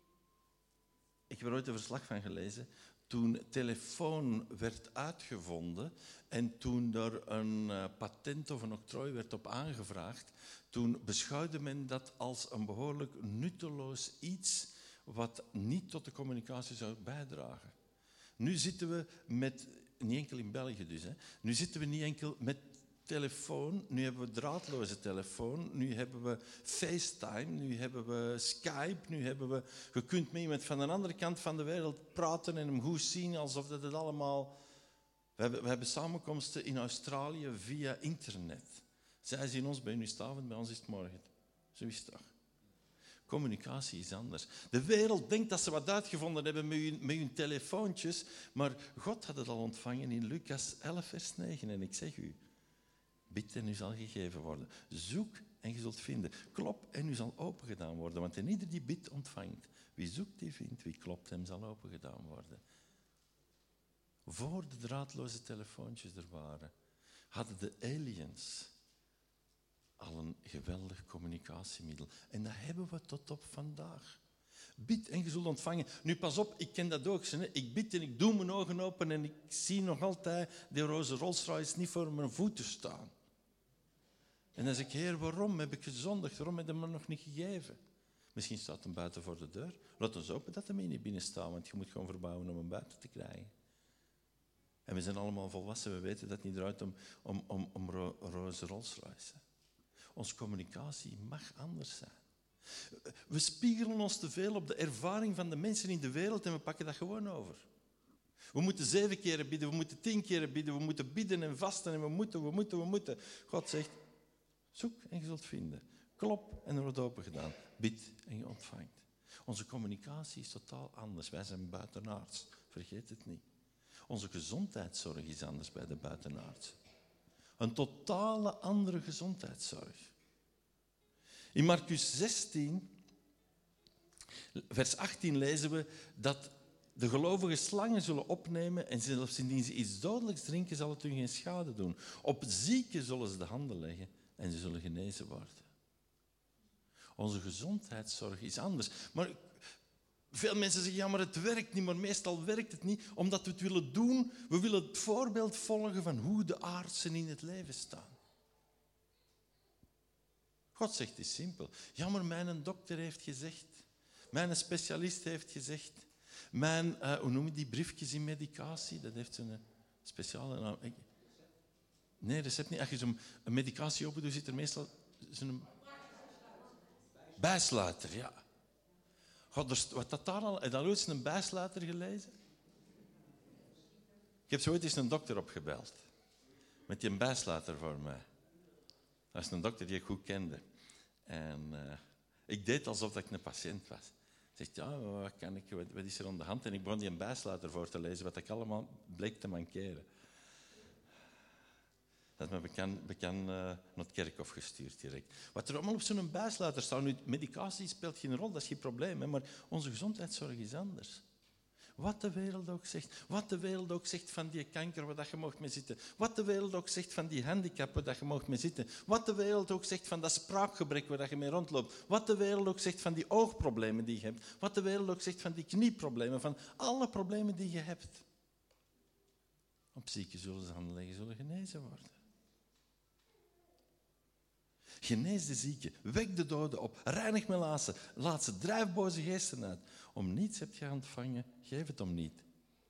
Ik heb er ooit een verslag van gelezen. Toen telefoon werd uitgevonden en toen er een uh, patent of een octrooi werd op aangevraagd, toen beschouwde men dat als een behoorlijk nutteloos iets wat niet tot de communicatie zou bijdragen. Nu zitten we met, niet enkel in België dus, hè, nu zitten we niet enkel met telefoon, nu hebben we draadloze telefoon, nu hebben we FaceTime, nu hebben we Skype, nu hebben we... Je kunt met iemand van de andere kant van de wereld praten en hem goed zien, alsof dat het allemaal... We hebben, we hebben samenkomsten in Australië via internet. Zij zien ons, bij hun is het avond, bij ons is het morgen. Zo is het toch. Communicatie is anders. De wereld denkt dat ze wat uitgevonden hebben met hun, met hun telefoontjes, maar God had het al ontvangen in Lucas elf, vers negen. En ik zeg u, bid en u zal gegeven worden. Zoek en je zult vinden. Klop en u zal opengedaan worden. Want en ieder die bidt ontvangt. Wie zoekt die vindt, wie klopt hem zal opengedaan worden. Voor de draadloze telefoontjes er waren, hadden de aliens al een geweldig communicatiemiddel. En dat hebben we tot op vandaag. Bid en je zult ontvangen. Nu pas op, ik ken dat ook. Hè. Ik bid en ik doe mijn ogen open en ik zie nog altijd de roze Rolls-Royce niet voor mijn voeten staan. En dan zeg ik, Heer, waarom heb ik gezondigd? Waarom heb je me nog niet gegeven? Misschien staat hem buiten voor de deur. Laat ons open dat hij niet binnen staat, want je moet gewoon verbouwen om hem buiten te krijgen. En we zijn allemaal volwassen, we weten dat het niet draait om, om, om, om ro- roze Rolls-Royce. Onze communicatie mag anders zijn. We spiegelen ons te veel op de ervaring van de mensen in de wereld en we pakken dat gewoon over. We moeten zeven keren bidden, we moeten tien keren bidden, we moeten bidden en vasten en we moeten, we moeten, we moeten. God zegt, zoek en je zult vinden. Klop en er wordt open gedaan. Bid en je ontvangt. Onze communicatie is totaal anders. Wij zijn buitenaards, vergeet het niet. Onze gezondheidszorg is anders bij de buitenaards. Een totale andere gezondheidszorg. In Marcus zestien, vers achttien lezen we dat de gelovigen slangen zullen opnemen en zelfs indien ze iets dodelijks drinken, zal het hun geen schade doen. Op zieken zullen ze de handen leggen en ze zullen genezen worden. Onze gezondheidszorg is anders. Maar veel mensen zeggen, ja, maar het werkt niet, maar meestal werkt het niet, omdat we het willen doen. We willen het voorbeeld volgen van hoe de aardsen in het leven staan. God zegt, het is simpel. Ja, maar mijn dokter heeft gezegd, mijn specialist heeft gezegd, mijn, uh, hoe noem je die briefjes in medicatie? Dat heeft een speciale naam. Nee, recept niet. Als je zo'n medicatie open doet, zit er meestal zo'n bijsluiter, ja. God, er, wat dat daar al, heb je dat ooit eens een bijsluiter gelezen? Ik heb zo ooit eens een dokter opgebeld. Met die bijsluiter voor mij. Dat is een dokter die ik goed kende. En uh, ik deed alsof ik een patiënt was. Hij zegt, ja, wat, kan ik, wat, wat is er aan de hand? En ik begon die een bijsluiter voor te lezen, wat ik allemaal bleek te mankeren. Dat is me bekend, bekend uh, naar het kerkhof gestuurd direct. Wat er allemaal op zo'n bijsluiter staat, nu, medicatie speelt geen rol, dat is geen probleem. Hè, maar onze gezondheidszorg is anders. Wat de wereld ook zegt. Wat de wereld ook zegt van die kanker waar je mag mee zitten. Wat de wereld ook zegt van die handicap waar je mag mee zitten. Wat de wereld ook zegt van dat spraakgebrek waar je mee rondloopt. Wat de wereld ook zegt van die oogproblemen die je hebt. Wat de wereld ook zegt van die knieproblemen. Van alle problemen die je hebt. Op zieken zullen ze handen leggen, zullen genezen worden. Genees de zieken, wek de doden op, reinig melaatsen, laat ze, drijf boze geesten uit. Om niets heb je ontvangen, geef het om niet.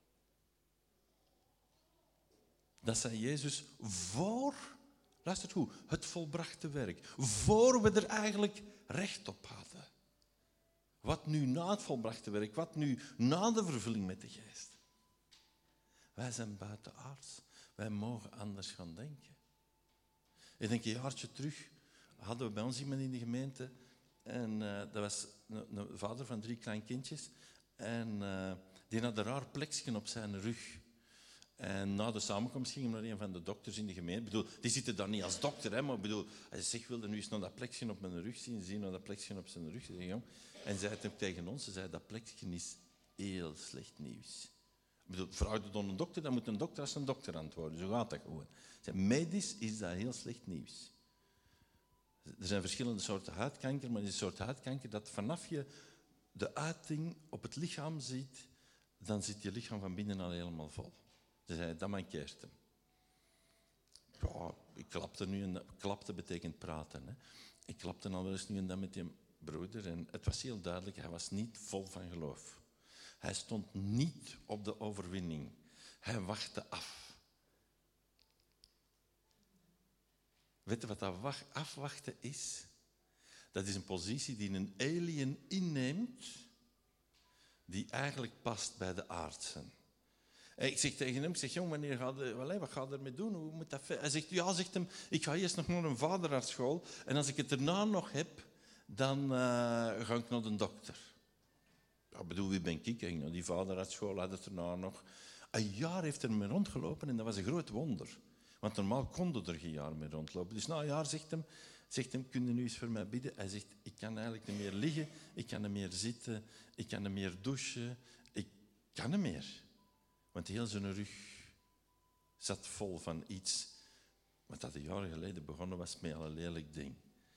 Dat zei Jezus voor, luister goed, het volbrachte werk. Voor we er eigenlijk recht op hadden. Wat nu na het volbrachte werk, wat nu na de vervulling met de geest. Wij zijn buitenaards, wij mogen anders gaan denken. Ik denk een jaartje terug hadden we bij ons iemand in de gemeente. En uh, dat was een, een vader van drie kleinkindjes. En uh, die had een raar plekje op zijn rug. En na de samenkomst ging hij naar een van de dokters in de gemeente. Ik bedoel, die zitten daar niet als dokter, hè, maar ik bedoel, hij zegt, wilde nu eens naar dat plekje op mijn rug zien. Zie naar dat plekje op zijn rug. En zei het tegen ons, ze zei, dat plekje is heel slecht nieuws. Ik bedoel, vraag het dan een dokter, dan moet een dokter als een dokter antwoorden. Zo gaat dat gewoon. Zei, medisch is dat heel slecht nieuws. Er zijn verschillende soorten huidkanker, maar die soort huidkanker dat vanaf je de uiting op het lichaam ziet, dan zit je lichaam van binnen al helemaal vol. Dus hij, dat mankeert hem. Ja, ik klapte nu en dat. Klapte betekent praten. Hè. Ik klapte al wel eens nu en dan met die broeder en het was heel duidelijk, hij was niet vol van geloof. Hij stond niet op de overwinning. Hij wachtte af. Weet je wat dat afwachten is? Dat is een positie die een alien inneemt, die eigenlijk past bij de aardsen. Ik zeg tegen hem, ik zeg, jong, wanneer ga je, wel, wat ga je ermee doen? Hoe moet dat ver? Hij zegt, ja, zegt hem, ik ga eerst nog naar een vaderartsschool en als ik het daarna nog heb, dan uh, ga ik naar de dokter. Ik bedoel, wie ben ik? Ik ging naar die vaderartsschool, had het daarna nog. Een jaar heeft er mee rondgelopen en dat was een groot wonder. Want normaal konden er geen jaar mee rondlopen. Dus na een jaar zegt hem, zegt hem, kun je nu eens voor mij bidden? Hij zegt, ik kan eigenlijk niet meer liggen, ik kan niet meer zitten, ik kan niet meer douchen, ik kan niet meer. Want heel zijn rug zat vol van iets wat dat een jaar geleden begonnen was met al een lelijk ding.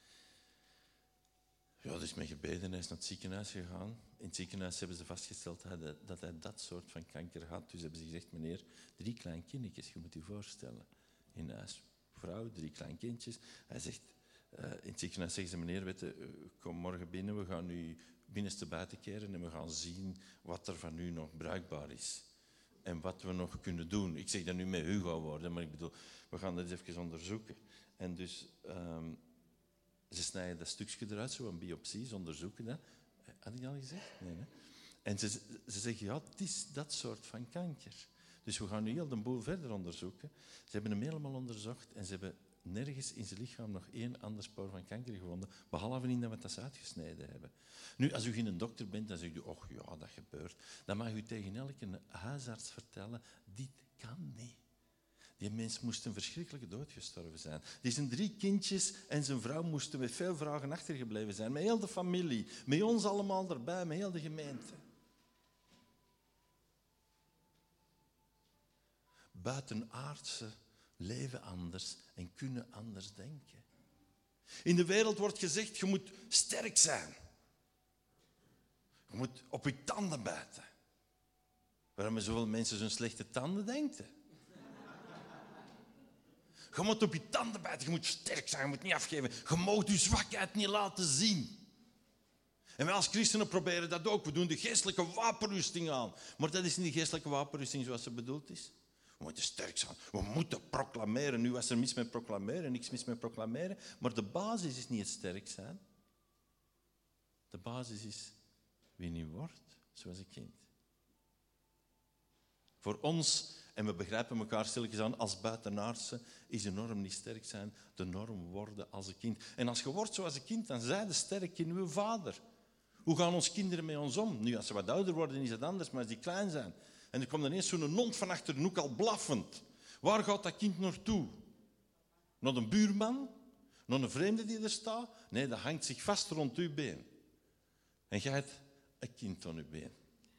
Ja, dus met gebeden, hij is naar het ziekenhuis gegaan. In het ziekenhuis hebben ze vastgesteld dat hij dat soort van kanker had. Dus hebben ze gezegd, meneer, drie kleine kindjes, je moet je voorstellen. In huis, vrouw, drie kleine kindjes. Hij zegt, uh, in het ziekenhuis zeggen ze, meneer, weet je, uh, kom morgen binnen, we gaan u binnenste buiten keren en we gaan zien wat er van u nog bruikbaar is. En wat we nog kunnen doen. Ik zeg dat nu met Hugo worden, maar ik bedoel, we gaan dat even onderzoeken. En dus, um, ze snijden dat stukje eruit, zo een biopsie, ze onderzoeken dat. Had ik dat al gezegd? Nee, hè? En ze, ze zeggen, ja, het is dat soort van kanker. Dus we gaan nu heel de boel verder onderzoeken. Ze hebben hem helemaal onderzocht en ze hebben nergens in zijn lichaam nog één ander spoor van kanker gevonden, behalve in dat we dat uitgesneden hebben. Nu, als u geen dokter bent, dan zegt u, och ja, dat gebeurt. Dan mag u tegen elke huisarts vertellen, dit kan niet. Die mens moest een verschrikkelijke dood gestorven zijn. Die zijn drie kindjes en zijn vrouw moesten met veel vragen achtergebleven zijn. Met heel de familie, met ons allemaal erbij, met heel de gemeente. Buitenaardse leven anders en kunnen anders denken. In de wereld wordt gezegd, je moet sterk zijn. Je moet op je tanden bijten. Waarom zoveel mensen zo'n slechte tanden denken? Je moet op je tanden bijten, je moet sterk zijn, je moet niet afgeven. Je moet je zwakheid niet laten zien. En wij als christenen proberen dat ook. We doen de geestelijke wapenrusting aan. Maar dat is niet de geestelijke wapenrusting zoals ze bedoeld is. We moeten sterk zijn. We moeten proclameren. Nu was er mis met proclameren, niks mis met proclameren. Maar de basis is niet het sterk zijn. De basis is wie niet wordt zoals een kind. Voor ons, en we begrijpen elkaar stilletjes aan, als buitenaardse is de norm niet sterk zijn, de norm worden als een kind. En als je wordt zoals een kind, dan zij de sterk in uw vader. Hoe gaan onze kinderen met ons om? Nu, als ze wat ouder worden, is het anders, maar als die klein zijn. En er komt ineens zo'n hond van achter de hoek al blaffend. Waar gaat dat kind naartoe? Naar een buurman? Naar een vreemde die er staat? Nee, dat hangt zich vast rond uw been. En jij hebt een kind aan uw been.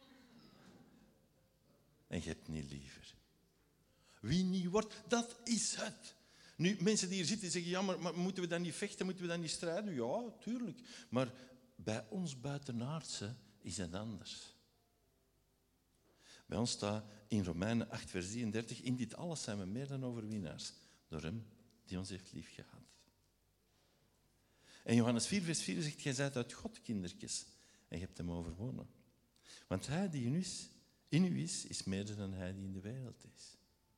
En je hebt niet liever. Wie niet wordt, dat is het. Nu, mensen die hier zitten zeggen, ja, maar, maar moeten we dan niet vechten, moeten we dan niet strijden? Ja, tuurlijk. Maar bij ons buitenaardse is het anders. Bij ons staat in Romeinen acht, vers drieëndertig, in dit alles zijn we meer dan overwinnaars, door hem die ons heeft liefgehad. En Johannes vier, vers vier zegt, jij zijt uit God, kindertjes, en je hebt hem overwonnen. Want hij die in u is, in u is, is meer dan hij die in de wereld is.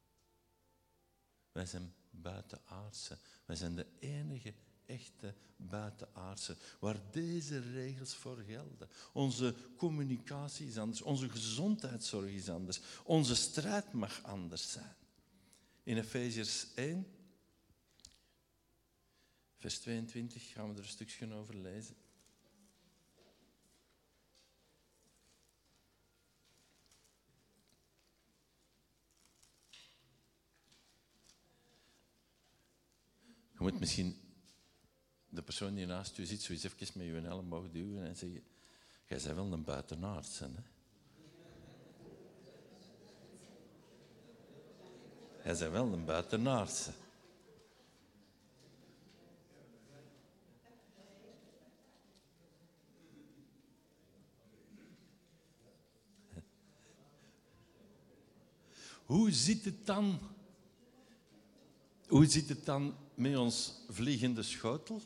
Wij zijn buitenaardse. Wij zijn de enige echte buitenaardse waar deze regels voor gelden. Onze communicatie is anders. Onze gezondheidszorg is anders. Onze strijd mag anders zijn. In Efeziërs één, vers tweeëntwintig, gaan we er een stukje over lezen. Je moet misschien de persoon die naast u zit, zoiets even met je elleboog duwen en zeggen, jij bent wel een buitenaardse, hè? Jij bent wel een buitenaardse. Hoe zit het dan? Hoe zit het dan met ons vliegende schotel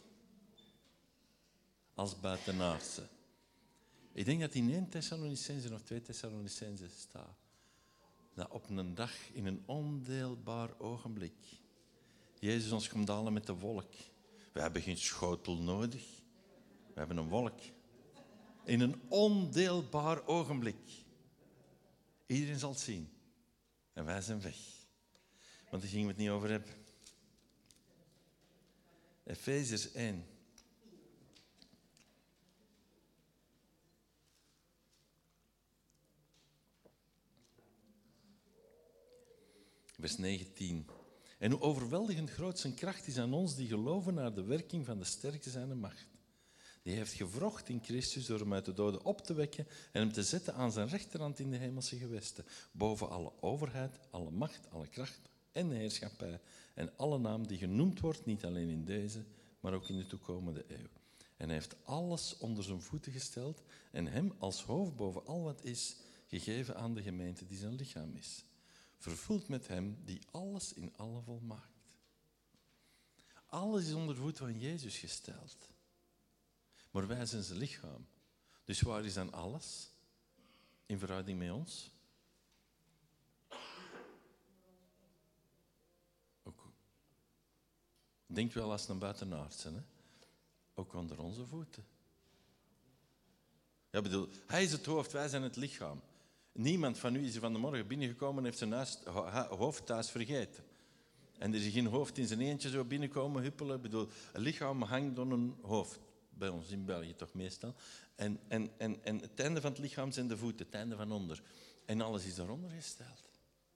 als buitenaardse? Ik denk dat in één Thessalonicense of twee Thessalonicense staat dat op een dag, in een ondeelbaar ogenblik, Jezus ons komt halen met de wolk. We hebben geen schotel nodig. We hebben een wolk. In een ondeelbaar ogenblik. Iedereen zal het zien. En wij zijn weg. Want daar gingen we het niet over hebben. Efeziërs één. Vers negentien. En hoe overweldigend groot zijn kracht is aan ons die geloven naar de werking van de sterkte zijner macht. Die heeft gewrocht in Christus door hem uit de doden op te wekken en hem te zetten aan zijn rechterhand in de hemelse gewesten, boven alle overheid, alle macht, alle kracht en heerschappij en alle naam die genoemd wordt, niet alleen in deze, maar ook in de toekomende eeuw. En hij heeft alles onder zijn voeten gesteld en hem als hoofd boven al wat is, gegeven aan de gemeente die zijn lichaam is. Vervuld met hem die alles in alle volmaakt. Alles is onder voet van Jezus gesteld. Maar wij zijn zijn lichaam. Dus waar is dan alles in verhouding met ons? Ook. Denk wel als een buitenaardse, hè? Ook onder onze voeten. Ja, bedoel, hij is het hoofd, wij zijn het lichaam. Niemand van u is er van de morgen binnengekomen en heeft zijn huis, ho- hoofd thuis vergeten. En er is geen hoofd in zijn eentje zo binnenkomen huppelen. Ik bedoel, een lichaam hangt door een hoofd. Bij ons in België toch meestal. En, en, en, en het einde van het lichaam zijn de voeten, het einde van onder. En alles is daaronder gesteld.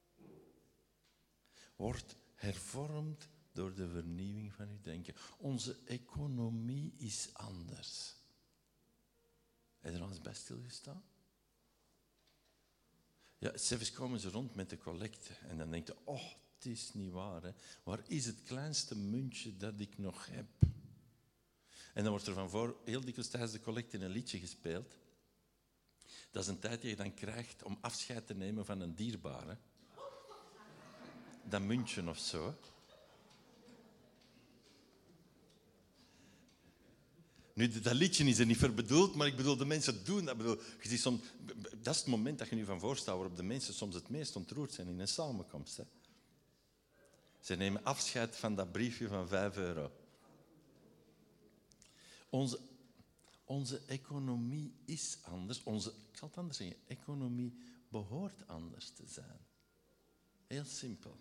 Wordt hervormd door de vernieuwing van uw denken. Onze economie is anders. Heb je er al eens bij stilgestaan? Ja, zelfs komen ze rond met de collecte. En dan denk je, oh, het is niet waar. Hè? Waar is het kleinste muntje dat ik nog heb? En dan wordt er van voor heel dikwijls tijdens de collecte een liedje gespeeld. Dat is een tijd die je dan krijgt om afscheid te nemen van een dierbare. Dat muntje of zo. Nu, dat liedje is er niet voor bedoeld, maar ik bedoel, de mensen doen dat. Bedoel, je ziet soms, dat is het moment dat je nu van voorstelt waarop de mensen soms het meest ontroerd zijn in een samenkomst. Hè. Ze nemen afscheid van dat briefje van vijf euro. Onze, onze economie is anders. Onze, ik zal het anders zeggen. Economie behoort anders te zijn. Heel simpel.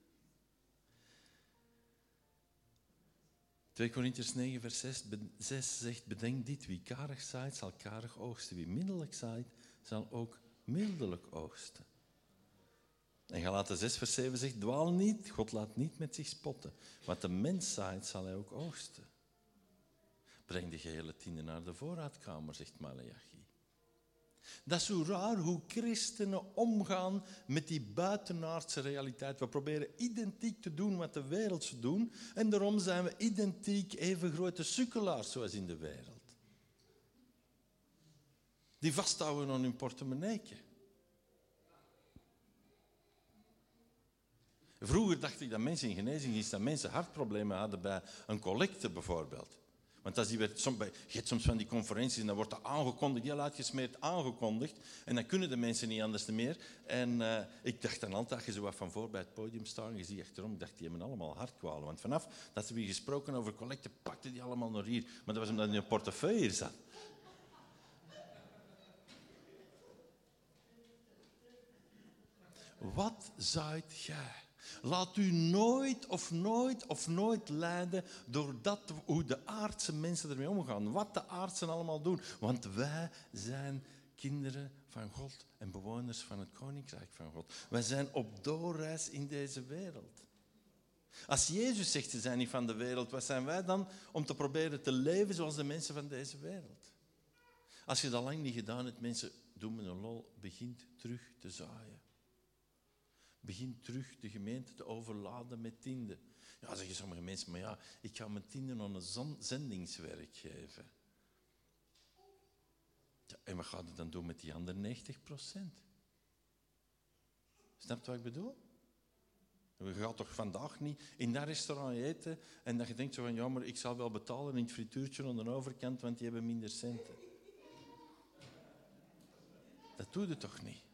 twee Korintiërs negen, vers zes zegt, bedenk dit, wie karig zaait, zal karig oogsten. Wie middelijk zaait, zal ook mildelijk oogsten. En Galaten zes, vers zeven zegt, dwaal niet, God laat niet met zich spotten. Wat de mens zaait, zal hij ook oogsten. Breng de gehele tiende naar de voorraadkamer, zegt Maleachi. Dat is zo raar hoe christenen omgaan met die buitenaardse realiteit. We proberen identiek te doen wat de wereldse doen. En daarom zijn we identiek even grote sukkelaars zoals in de wereld. Die vasthouden aan hun portemonneetje. Vroeger dacht ik dat mensen in genezing dat mensen hartproblemen hadden bij een collecte bijvoorbeeld. Want als die werd, soms, je hebt soms van die conferenties en dan wordt dat aangekondigd, heel uitgesmeerd aangekondigd. En dan kunnen de mensen niet anders meer. En uh, ik dacht dan altijd, als je zo wat van voor bij het podium staat en je ziet achterom, ik dacht, die hebben allemaal hartkwalen. Want vanaf dat ze weer gesproken over collecte, pakten die allemaal naar hier. Maar dat was omdat in een portefeuille hier zat. Wat zaait jij? Laat u nooit of nooit of nooit leiden door dat, hoe de aardse mensen ermee omgaan. Wat de aardsen allemaal doen. Want wij zijn kinderen van God en bewoners van het Koninkrijk van God. Wij zijn op doorreis in deze wereld. Als Jezus zegt, ze zijn niet van de wereld, wat zijn wij dan om te proberen te leven zoals de mensen van deze wereld? Als je dat lang niet gedaan hebt, mensen, doe me een lol, begint terug te zaaien. Begin terug de gemeente te overladen met tienden. Ja, zeggen sommige mensen, maar ja, ik ga mijn tienden aan een zendingswerk geven. Ja, en wat gaat het dan doen met die andere negentig procent? Snap je wat ik bedoel? Je gaat toch vandaag niet in dat restaurant eten en dat je denkt zo van, ja, maar ik zal wel betalen in het frituurtje aan de overkant, want die hebben minder centen. Dat doe je toch niet?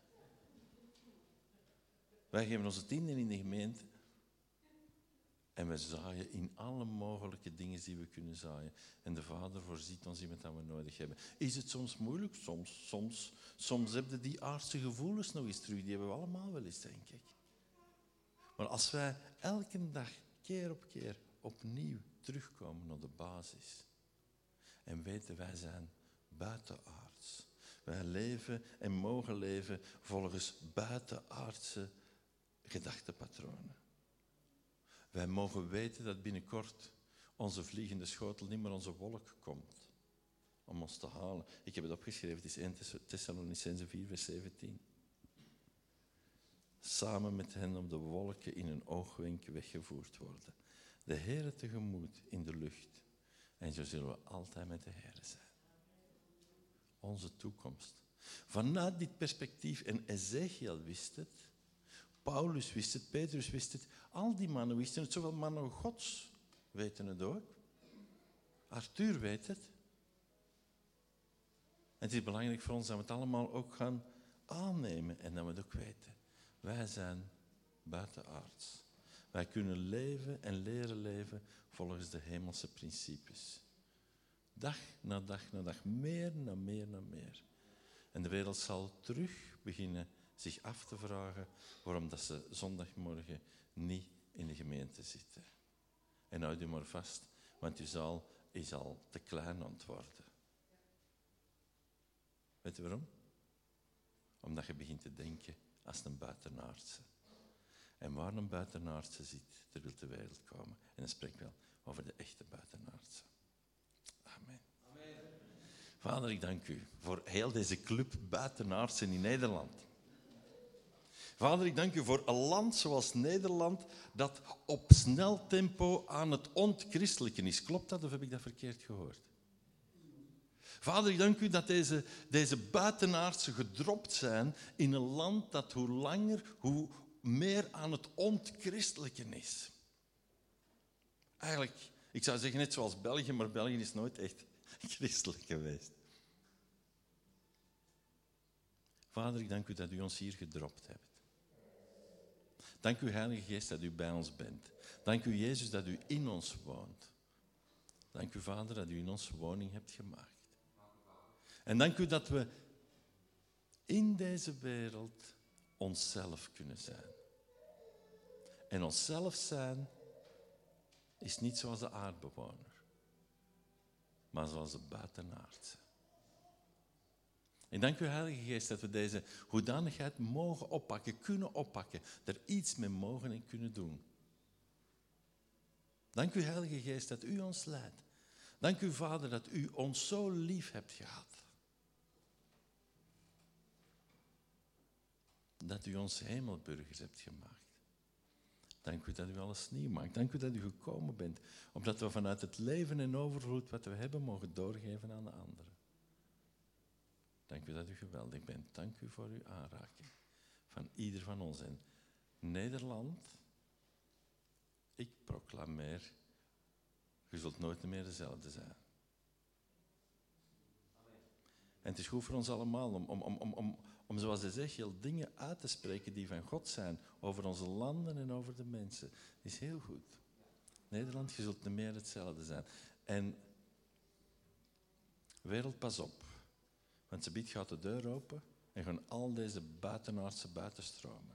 Wij geven onze tienden in de gemeente en we zaaien in alle mogelijke dingen die we kunnen zaaien. En de Vader voorziet ons in wat we nodig hebben. Is het soms moeilijk? Soms. Soms, soms heb je die aardse gevoelens nog eens terug. Die hebben we allemaal wel eens, denk ik. Maar als wij elke dag, keer op keer, opnieuw terugkomen naar de basis en weten wij zijn buitenaards. Wij leven en mogen leven volgens buitenaardse gedachtepatronen. Wij mogen weten dat binnenkort onze vliegende schotel niet meer onze wolk komt om ons te halen. Ik heb het opgeschreven, het is eerste Thessalonicenzen vier, vers zeventien. Samen met hen op de wolken in een oogwenk weggevoerd worden. De Heere tegemoet in de lucht. En zo zullen we altijd met de Heere zijn. Onze toekomst. Vanuit dit perspectief, en Ezechiel wist het, Paulus wist het, Petrus wist het, al die mannen wisten het, zowel mannen Gods weten het ook. Arthur weet het. En het is belangrijk voor ons dat we het allemaal ook gaan aannemen en dat we het ook weten. Wij zijn buitenaards. Wij kunnen leven en leren leven volgens de hemelse principes. Dag na dag na dag, meer na meer na meer. En de wereld zal terug beginnen zich af te vragen waarom dat ze zondagmorgen niet in de gemeente zitten. En houd je maar vast, want je zaal is al te klein aan het worden. Weet je waarom? Omdat je begint te denken als een buitenaardse. En waar een buitenaardse zit, ter wil de wereld komen. En dan spreek ik wel over de echte buitenaardse. Amen. Amen. Vader, ik dank u voor heel deze club buitenaardsen in Nederland. Vader, ik dank u voor een land zoals Nederland dat op snel tempo aan het ontchristelijken is. Klopt dat of heb ik dat verkeerd gehoord? Vader, ik dank u dat deze, deze buitenaardsen gedropt zijn in een land dat hoe langer, hoe meer aan het ontchristelijken is. Eigenlijk, ik zou zeggen net zoals België, maar België is nooit echt christelijk geweest. Vader, ik dank u dat u ons hier gedropt hebt. Dank u, Heilige Geest, dat u bij ons bent. Dank u, Jezus, dat u in ons woont. Dank u, Vader, dat u in onze woning hebt gemaakt. En dank u dat we in deze wereld onszelf kunnen zijn. En onszelf zijn is niet zoals de aardbewoner, maar zoals de buitenaardse. Ik dank u, Heilige Geest, dat we deze hoedanigheid mogen oppakken, kunnen oppakken, er iets mee mogen en kunnen doen. Dank u, Heilige Geest, dat u ons leidt. Dank u, Vader, dat u ons zo lief hebt gehad. Dat u ons hemelburgers hebt gemaakt. Dank u dat u alles nieuw maakt. Dank u dat u gekomen bent, omdat we vanuit het leven en overvloed wat we hebben mogen doorgeven aan de anderen. Dank u dat u geweldig bent. Dank u voor uw aanraking van ieder van ons. En Nederland, ik proclameer, je zult nooit meer dezelfde zijn. En het is goed voor ons allemaal om, om, om, om, om, om zoals hij zegt, heel dingen uit te spreken die van God zijn, over onze landen en over de mensen. Dat is heel goed. Nederland, je zult niet meer hetzelfde zijn. En wereld, pas op. Want ze biedt gaat de deur open en gaan al deze buitenaardse buitenstromen.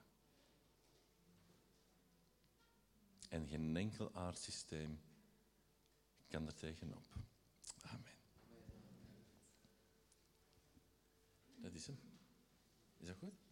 En geen enkel aardsysteem kan er tegenop. Amen. Dat is hem. Is dat goed?